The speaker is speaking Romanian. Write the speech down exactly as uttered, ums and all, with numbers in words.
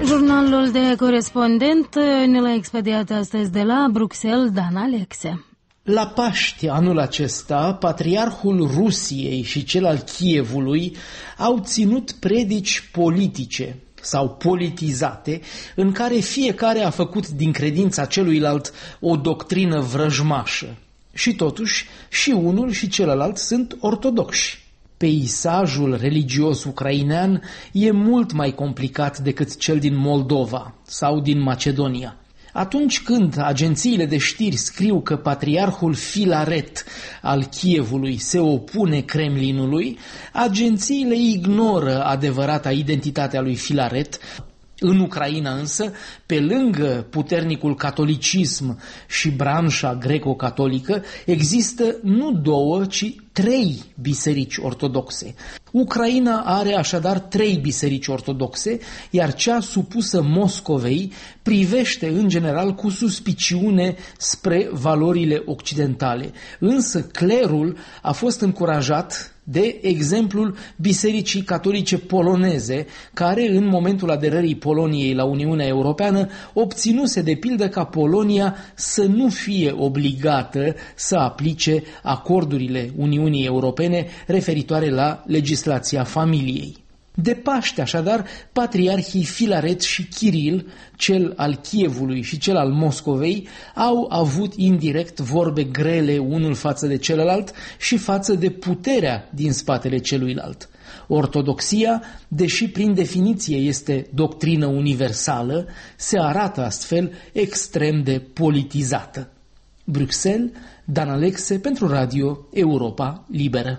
Jurnalul de corespondent ne l-a expediat astăzi de la Bruxelles, Dan Alexe. La Paști anul acesta, patriarhul Rusiei și cel al Kievului au ținut predici politice sau politizate, în care fiecare a făcut din credința celuilalt o doctrină vrăjmașă. Și totuși, și unul și celălalt sunt ortodoxi. Peisajul religios ucrainean e mult mai complicat decât cel din Moldova sau din Macedonia. Atunci când agențiile de știri scriu că patriarhul Filaret al Kievului se opune Kremlinului, agențiile ignoră adevărata identitatea lui Filaret. În Ucraina însă, pe lângă puternicul catolicism și branșa greco-catolică, există nu două, ci trei biserici ortodoxe. Ucraina are așadar trei biserici ortodoxe, iar cea supusă Moscovei privește în general cu suspiciune spre valorile occidentale. Însă clerul a fost încurajat de exemplul Bisericii Catolice Poloneze, care în momentul aderării Poloniei la Uniunea Europeană obținuse de pildă ca Polonia să nu fie obligată să aplice acordurile Uniunii Europene referitoare la legislația familiei. De Paște, așadar, patriarhii Filaret și Kiril, cel al Kievului și cel al Moscovei, au avut indirect vorbe grele unul față de celălalt și față de puterea din spatele celuilalt. Ortodoxia, deși prin definiție este doctrină universală, se arată astfel extrem de politizată. Bruxelles, Dan Alexe pentru Radio Europa Liberă.